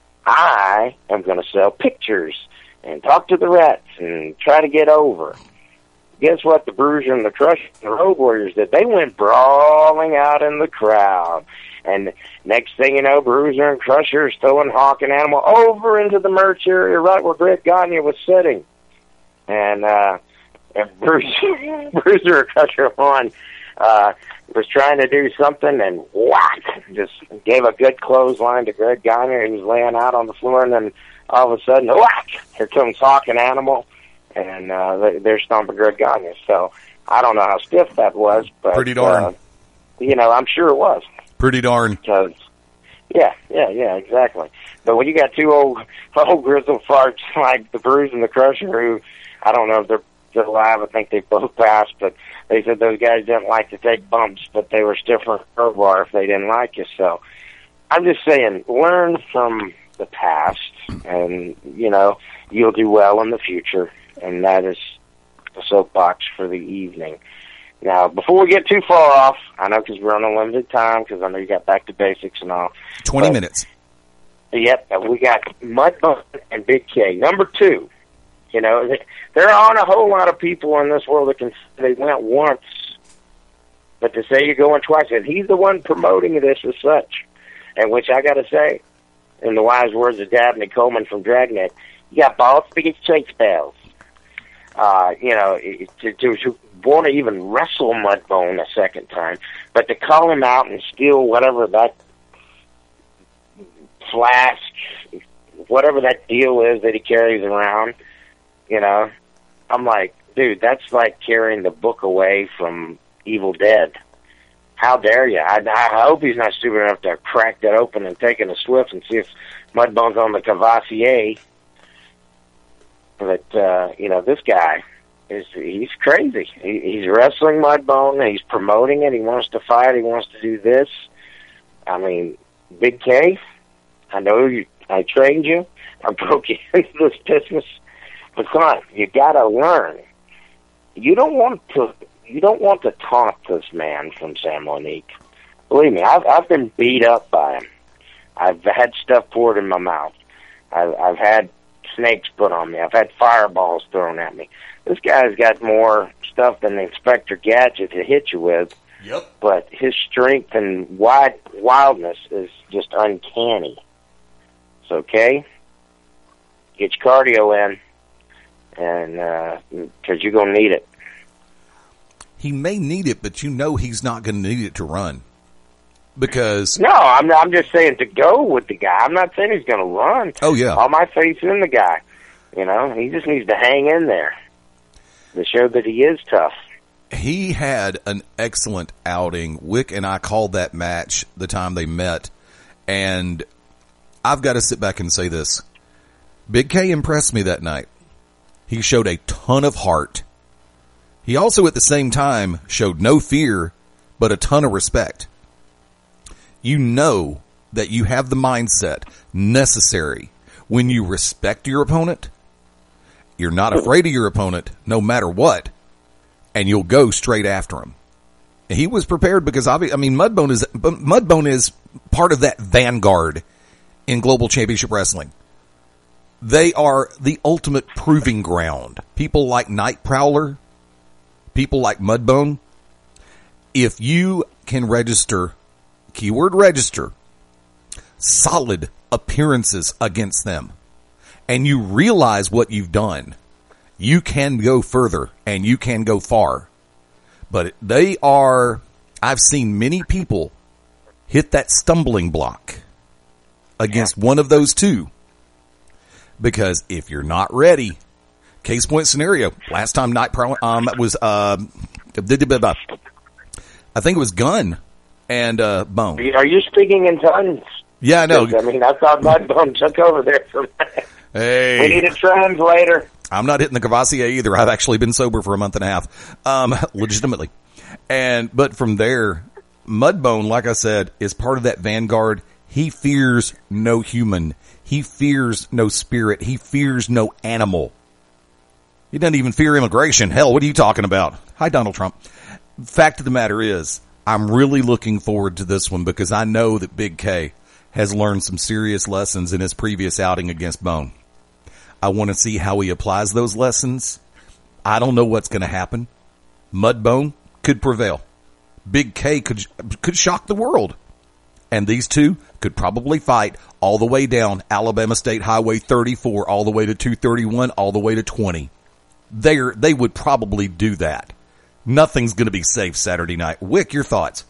I am going to sell pictures and talk to the Rats and try to get over. Guess what the Bruiser and the Crusher and the Road Warriors did? They went brawling out in the crowd. And next thing you know, Bruiser and Crusher is throwing Hawk and Animal over into the merch area right where Greg Gagne was sitting. And, uh, and Bruiser, Bruiser and Crusher won. Uh, was trying to do something and whack, just gave a good clothesline to Greg Gagne. He was laying out on the floor, and then all of a sudden, whack, here comes Hawk and Animal, and uh, they're stomping Greg Gagne. So I don't know how stiff that was, but pretty darn. Uh, you know, I'm sure it was. Pretty darn. Because, yeah, yeah, yeah, exactly. But when you got two old, old grizzled farts like the Bruiser and the Crusher, who I don't know if they're still alive, I think they both passed, but they said those guys didn't like to take bumps, but they were stiffer in crowbar if they didn't like you. So I'm just saying, learn from the past, and, you know, you'll do well in the future, and that is the soapbox for the evening. Now, before we get too far off, I know because we're on a limited time, because I know you got back to basics and all. twenty but, minutes. Yep, we got Mudbone and Big K. Number two. You know, there aren't a whole lot of people in this world that can say they went once, but to say you're going twice, and he's the one promoting this as such, and which I got to say, in the wise words of Dabney Coleman from Dragnet, you got balls big as chase bells. Uh, you know, to, to, to want to even wrestle Mudbone a second time, but to call him out and steal whatever that flask, whatever that deal is that he carries around. You know, I'm like, dude, that's like carrying the book away from Evil Dead. How dare you? I, I hope he's not stupid enough to crack that open and take in a Swift and see if Mudbone's on the Cavassier. But, uh, you know, this guy, is he's crazy. He, he's wrestling Mudbone. He's promoting it. He wants to fight. He wants to do this. I mean, Big K, I know you. I trained you. I broke you into this business. But come on, you got to learn. You don't want to. You don't want to taunt this man from San Monique. Believe me, I've I've been beat up by him. I've had stuff poured in my mouth. I've I've had snakes put on me. I've had fireballs thrown at me. This guy's got more stuff than the Inspector Gadget to hit you with. Yep. But his strength and wide wildness is just uncanny. It's okay. Get your cardio in, and because uh, you're gonna need it. He may need it, but you know he's not going to need it to run. Because no, I'm I'm just saying to go with the guy. I'm not saying he's going to run. Oh yeah, all my faith's in the guy. You know, he just needs to hang in there to show that he is tough. He had an excellent outing. Wick and I called that match the time they met, and I've got to sit back and say this: Big K impressed me that night. He showed a ton of heart. He also, at the same time, showed no fear, but a ton of respect. You know that you have the mindset necessary when you respect your opponent. You're not afraid of your opponent, no matter what, and you'll go straight after him. He was prepared because, I mean, Mudbone is Mudbone is part of that vanguard in Global Championship Wrestling. They are the ultimate proving ground. People like Night Prowler, people like Mudbone, if you can register, keyword register, solid appearances against them, and you realize what you've done, you can go further and you can go far. But they are, I've seen many people hit that stumbling block against one of those two. Because if you're not ready, case point scenario, last time Night Prowler, um, was, uh, I think it was Gunn and, uh, Bone. Are you speaking in tongues? Yeah, I know. I mean, I thought Mudbone took over there for a minute. Hey. We need a translator. I'm not hitting the Cavassier either. I've actually been sober for a month and a half, um, legitimately. And, but from there, Mudbone, like I said, is part of that vanguard. He fears no human. He fears no spirit. He fears no animal. He doesn't even fear immigration. Hell, what are you talking about? Hi, Donald Trump. Fact of the matter is, I'm really looking forward to this one because I know that Big K has learned some serious lessons in his previous outing against Bone. I want to see how he applies those lessons. I don't know what's going to happen. Mudbone could prevail. Big K could could shock the world. And these two could probably fight all the way down Alabama State Highway thirty-four, all the way to two thirty-one, all the way to twenty. They're, they would probably do that. Nothing's going to be safe Saturday night. Wick, your thoughts?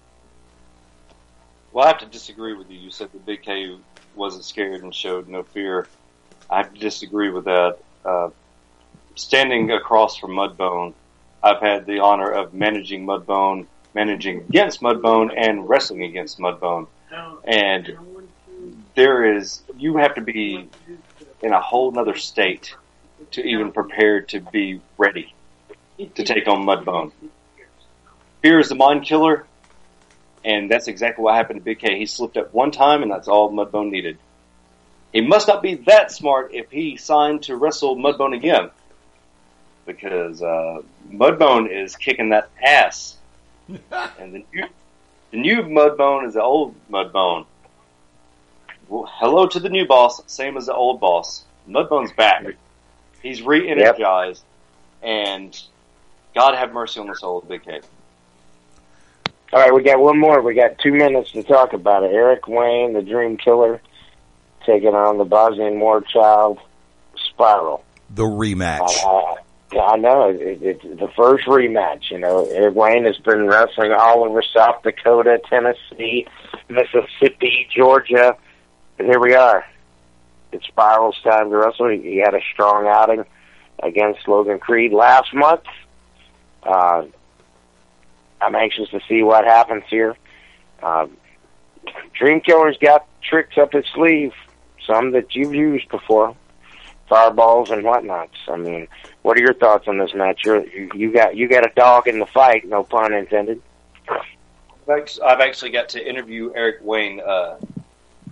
Well, I have to disagree with you. You said that Big K wasn't scared and showed no fear. I have to disagree with that. Uh, standing across from Mudbone, I've had the honor of managing Mudbone, managing against Mudbone, and wrestling against Mudbone. And there is, you have to be in a whole nother state to even prepare to be ready to take on Mudbone. Fear is the mind killer, and that's exactly what happened to Big K. He slipped up one time, and that's all Mudbone needed. He must not be that smart if he signed to wrestle Mudbone again, because uh, Mudbone is kicking that ass. And the new, the new Mudbone is the old Mudbone. Well, hello to the new boss, same as the old boss. Mudbone's back. He's re-energized, yep. And God have mercy on the soul of Big K. All right, we got one more. We got two minutes to talk about it. Eric Wayne, the Dream Killer, taking on the Bosnian War Child, Spiral. The rematch. Uh, I know. It, it, the first rematch, you know. Eric Wayne has been wrestling all over South Dakota, Tennessee, Mississippi, Georgia. And here we are. It's Spiral's time to wrestle. He, he had a strong outing against Logan Creed last month. Uh, I'm anxious to see what happens here. Uh, Dream Killer's got tricks up his sleeve, some that you've used before, fireballs and whatnots. I mean, what are your thoughts on this match? You're, you you got you got a dog in the fight, no pun intended. I've actually got to interview Eric Wayne uh,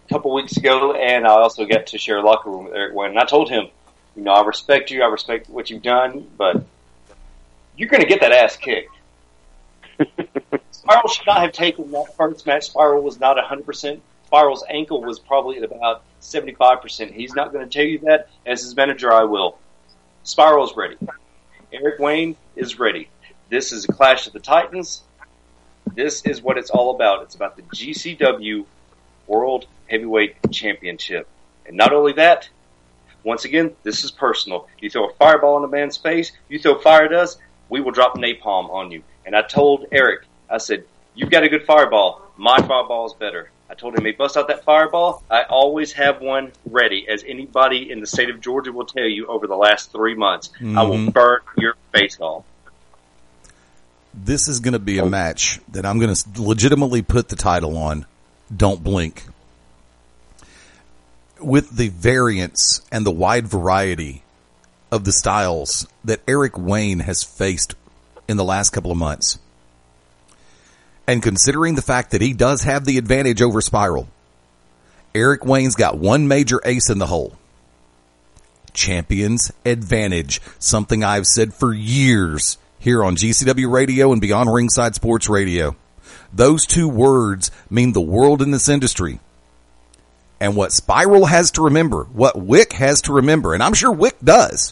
a couple weeks ago, and I also got to share a locker room with Eric Wayne. And I told him, you know, I respect you, I respect what you've done, but you're going to get that ass kicked. Spiral should not have taken that first match. Spiral was not one hundred percent. Spiral's ankle was probably at about seventy-five percent. He's not going to tell you that. As his manager, I will. Spiral's ready. Eric Wayne is ready. This is a Clash of the Titans. This is what it's all about. It's about the G C W World Heavyweight Championship. And not only that, once again, this is personal. You throw a fireball in a man's face, you throw fire at us, we will drop napalm on you. And I told Eric, I said, you've got a good fireball. My fireball is better. I told him, he bust out that fireball. I always have one ready, as anybody in the state of Georgia will tell you over the last three months. Mm-hmm. I will burn your face off. This is going to be a match that I'm going to legitimately put the title on. Don't blink. With the variance and the wide variety of the styles that Eric Wayne has faced in the last couple of months, and considering the fact that he does have the advantage over Spiral, Eric Wayne's got one major ace in the hole. Champion's advantage. Something I've said for years here on G C W Radio and Beyond Ringside Sports Radio. Those two words mean the world in this industry. And what Spiral has to remember, what Wick has to remember, and I'm sure Wick does,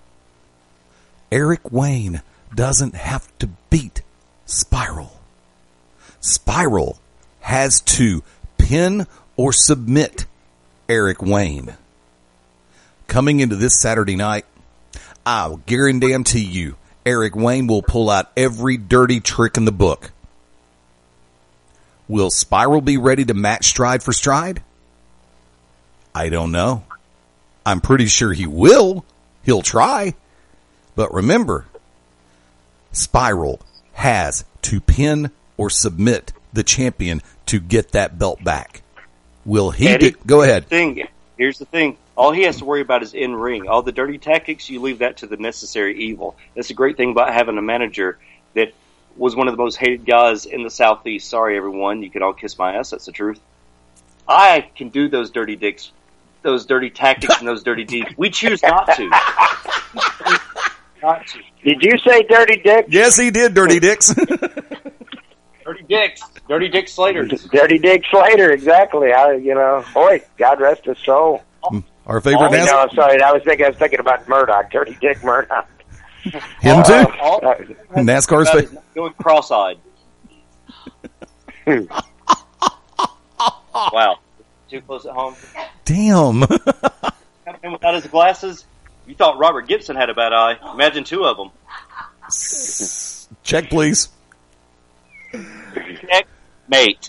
Eric Wayne doesn't have to beat Spiral. Spiral has to pin or submit Eric Wayne. Coming into this Saturday night, I'll guarantee you, Eric Wayne will pull out every dirty trick in the book. Will Spiral be ready to match stride for stride? I don't know. I'm pretty sure he will. He'll try. But remember, Spiral has to pin or submit the champion to get that belt back. Will he? Eddie, do, go ahead. Thing. Here's the thing. All he has to worry about is in ring. All the dirty tactics, you leave that to the necessary evil. That's the great thing about having a manager that was one of the most hated guys in the Southeast. Sorry, everyone. You can all kiss my ass. That's the truth. I can do those dirty dicks, those dirty tactics, and those dirty deeds. We choose not to. Not to. Did you say dirty dick? Yes, he did, dirty dicks. Dirty dicks. Dirty Dick Slater. Dirty Dick Slater, exactly. I, you know, boy, God rest his soul. Our favorite oh, NASCAR. No, I'm sorry. I was thinking. I was thinking about Murdoch. Dirty Dick Murdoch. Him too. Uh, all, all, NASCAR's favorite. Going cross-eyed. Wow. Too close at home. Damn. And without his glasses, you thought Robert Gibson had a bad eye. Imagine two of them. Check, please. Check, mate.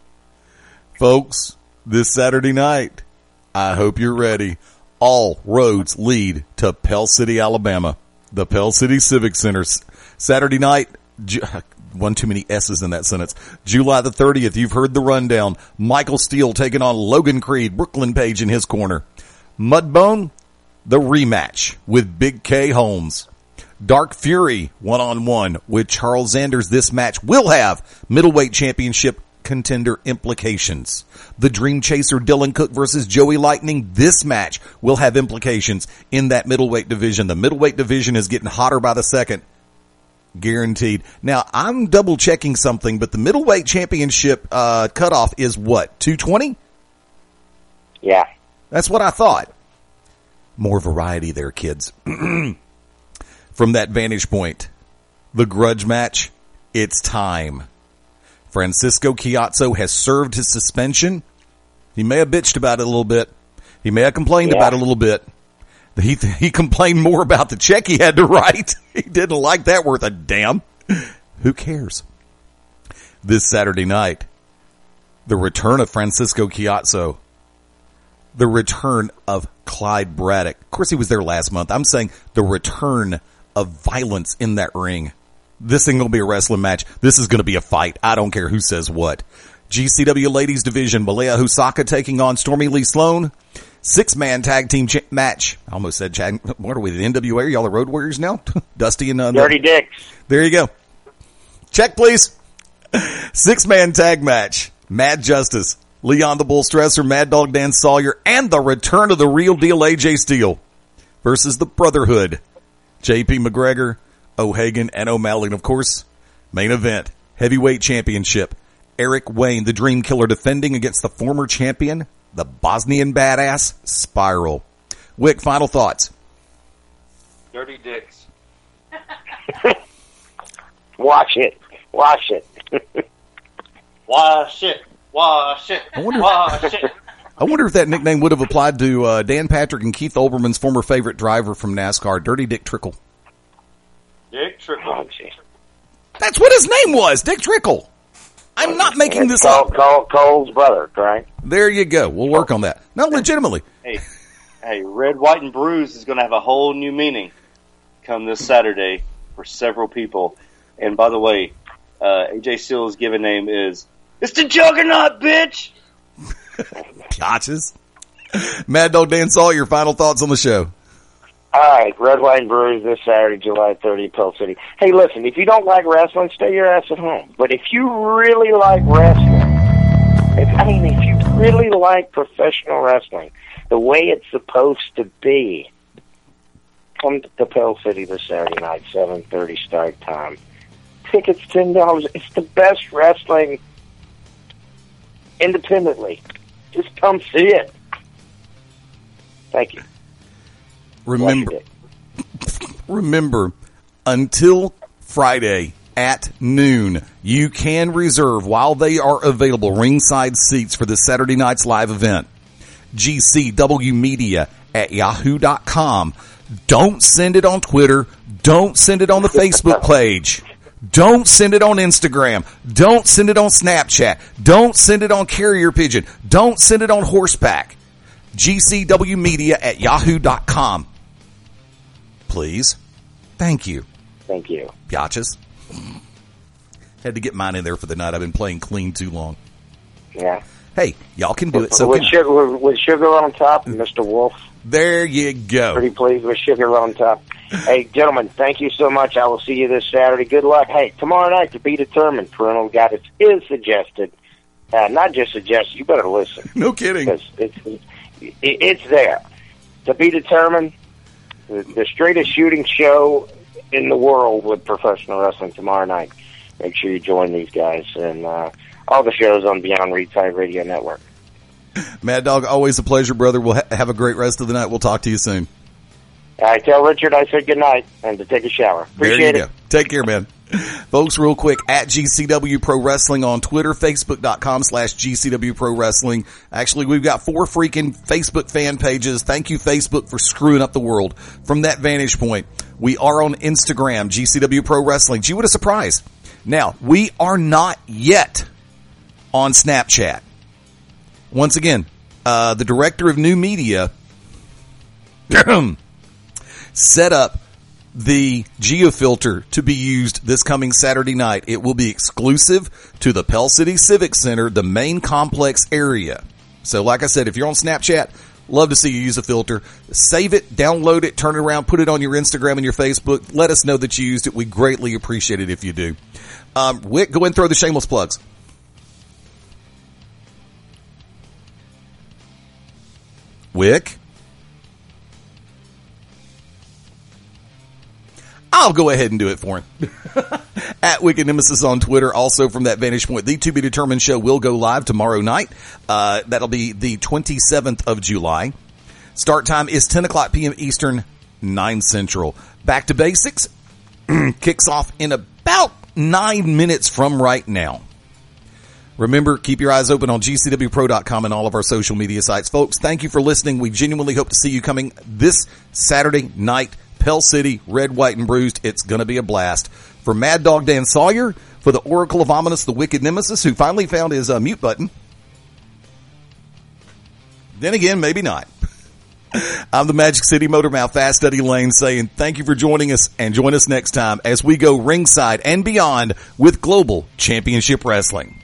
Folks, this Saturday night, I hope you're ready. All roads lead to Pell City, Alabama. The Pell City Civic Center. Saturday night, one too many S's in that sentence. July the thirtieth, you've heard the rundown. Michael Steele taking on Logan Creed, Brooklyn Page in his corner. Mudbone, the rematch with Big K Holmes. Dark Fury, one-on-one with Charles Anders. This match will have middleweight championship contender implications. The Dream Chaser, Dylan Cook versus Joey Lightning. This match will have implications in that middleweight division. The middleweight division is getting hotter by the second. Guaranteed. Now, I'm double checking something, but the middleweight championship uh, cutoff is what? two twenty? Yeah. That's what I thought. More variety there, kids. From that vantage point, the grudge match, it's time. Francisco Chiazzo has served his suspension. He may have bitched about it a little bit. He may have complained yeah. about it a little bit. He he complained more about the check he had to write. He didn't like that worth a damn. Who cares? This Saturday night, the return of Francisco Chiazzo. The return of Clyde Braddock. Of course, he was there last month. I'm saying the return of violence in that ring. This ain't going to be a wrestling match. This is going to be a fight. I don't care who says what. G C W Ladies Division, Malaya Husaka taking on Stormy Lee Sloan. Six-man tag team ch- match. I almost said, Chad, what are we, the N W A? Are y'all the Road Warriors now? Dusty and... Uh, Dirty Dicks. There you go. Check, please. Six-man tag match. Mad Justice Leon the Bull Stresser, Mad Dog Dan Sawyer, and the return of the real deal A J Steele versus the Brotherhood, J P McGregor, O'Hagan, and O'Malley. And, of course, main event, heavyweight championship, Eric Wayne, the Dream Killer, defending against the former champion, the Bosnian badass, Spiral. Wick, final thoughts. Dirty dicks. Watch it. Watch it. Wash it. Wash it. I wonder, Wash it. I wonder if that nickname would have applied to uh, Dan Patrick and Keith Olbermann's former favorite driver from NASCAR, Dirty Dick Trickle. Dick Trickle. Oh, geez. That's what his name was, Dick Trickle. I'm not making this Cole, up. Cole, Cole's brother, right? There you go. We'll work on that. No, legitimately. Hey, hey, Red, White, and Bruised is going to have a whole new meaning come this Saturday for several people. And by the way, uh, A J Steele's given name is It's the Juggernaut, bitch! Gotchas. Mad Dog Dan Sawyer, your final thoughts on the show. All right, Red, White, and Bruised this Saturday, July thirtieth, Pell City. Hey, listen, if you don't like wrestling, stay your ass at home. But if you really like wrestling, if, I mean, if you really like professional wrestling, the way it's supposed to be, come to Pell City this Saturday night, seven thirty start time. Tickets ten dollars. It's the best wrestling independently. Just come see it. Thank you. Remember, remember, until Friday at noon, you can reserve, while they are available, ringside seats for this Saturday night's live event. G C W Media at yahoo dot com. Don't send it on Twitter. Don't send it on the Facebook page. Don't send it on Instagram. Don't send it on Snapchat. Don't send it on Carrier Pigeon. Don't send it on Horseback. G C W Media at yahoo dot com. Please. Thank you. Thank you. Gotchas. Had to get mine in there for the night. I've been playing clean too long. Yeah. Hey, y'all can do it. So with, can sugar, with sugar on top, Mister Wolf. There you go. Pretty pleased with sugar on top. Hey, gentlemen, thank you so much. I will see you this Saturday. Good luck. Hey, tomorrow night, to be determined, parental guidance is suggested. Uh, not just suggested. You better listen. No kidding. Because it's, it, it's there. To be determined, the, the straightest shooting show in the world with professional wrestling tomorrow night. Make sure you join these guys and uh, all the shows on Beyond Ringside Radio Network. Mad Dog, always a pleasure, brother. We'll ha- have a great rest of the night. We'll talk to you soon. I tell Richard I said good night and to take a shower. Appreciate there you it. go. Take care, man. Folks, real quick, at G C W Pro Wrestling on Twitter, Facebook.com slash GCW Pro Wrestling. Actually, we've got four freaking Facebook fan pages. Thank you, Facebook, for screwing up the world. From that vantage point, we are on Instagram, G C W Pro Wrestling. Gee, what a surprise. Now, we are not yet on Snapchat. Once again, uh, the director of new media set up the GeoFilter to be used this coming Saturday night. It will be exclusive to the Pell City Civic Center, the main complex area. So like I said, if you're on Snapchat, love to see you use a filter. Save it, download it, turn it around, put it on your Instagram and your Facebook. Let us know that you used it. We greatly appreciate it if you do. Um, Wick, go ahead and throw the shameless plugs. Wick? I'll go ahead and do it for him. At Wicked Nemesis on Twitter. Also from that vantage point, the To Be Determined show will go live tomorrow night. Uh, that'll be the twenty-seventh of July. Start time is ten o'clock p.m. Eastern, nine Central. Back to Basics kicks off in about nine minutes from right now. Remember, keep your eyes open on G C W pro dot com and all of our social media sites. Folks, thank you for listening. We genuinely hope to see you coming this Saturday night. Pell City, Red, White, and Bruised. It's going to be a blast. For Mad Dog Dan Sawyer, for the Oracle of Ominous, the Wicked Nemesis, who finally found his uh, mute button. Then again, maybe not. I'm the Magic City Motor Mouth Fast Eddie Lane saying thank you for joining us, and join us next time as we go ringside and beyond with Global Championship Wrestling.